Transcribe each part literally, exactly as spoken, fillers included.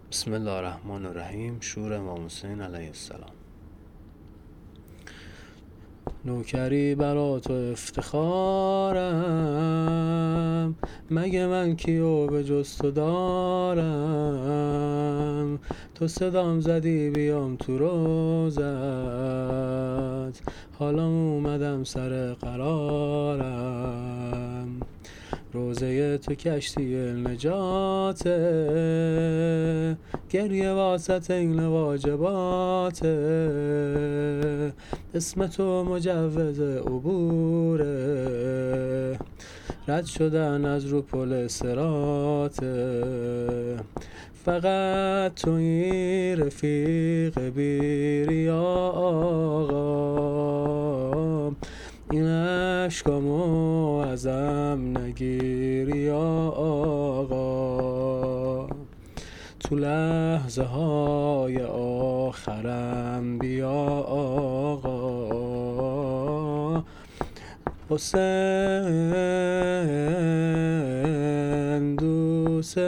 بسم الله الرحمن الرحیم. شور امام حسین علیه السلام. نوکری برا تو افتخارم، مگه من کیو به جز تو دارم. تو صدام زدی بیام تو روزت، حالا اومدم سر قرارم. روزه تو کشتی نجاته، گریه واسط این واجباته. اسم تو مجوز عبوره، رد شدن از رو پل صراطه. فقط توی رفیق بیری آقا، این عشقامو ازم نگیری آقا. تو لحظه های آخرم بیا آقا. حسین دوست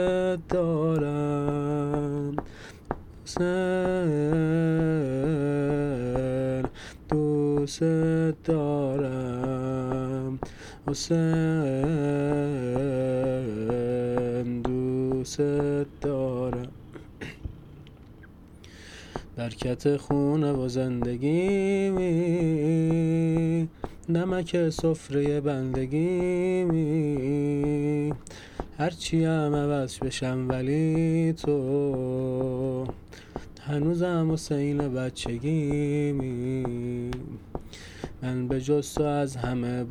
دارم، حسین دوست دارم، حسین دوست دارم. برکت خونه و زندگیمی، نمک سفره بندگیمی. هرچی هم عوض بشم ولی تو هنوزم حسین بچگیمی. من به جز تو از همه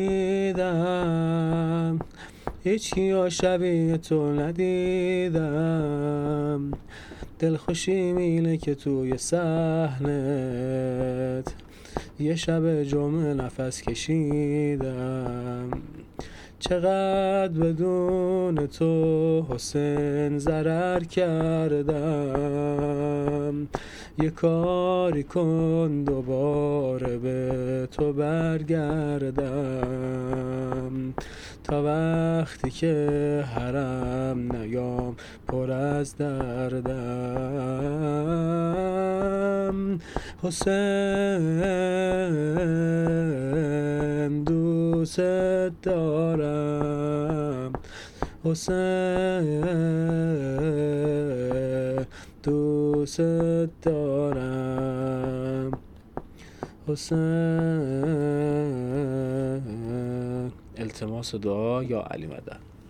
بریدم، هیچی شبیه تو ندیدم. دلخوشیم اینه که توی صحنت یه شب جمعه نفس کشیدم. چقدر بدون تو حسین ضرر کردم. یه کاری کن دوباره به تو برگردم، تا وقتی که حرم نیام پر از دردم. حسین دوست دارم، حسین دوست دارم، حسین. التماس دعا یا علی مدد.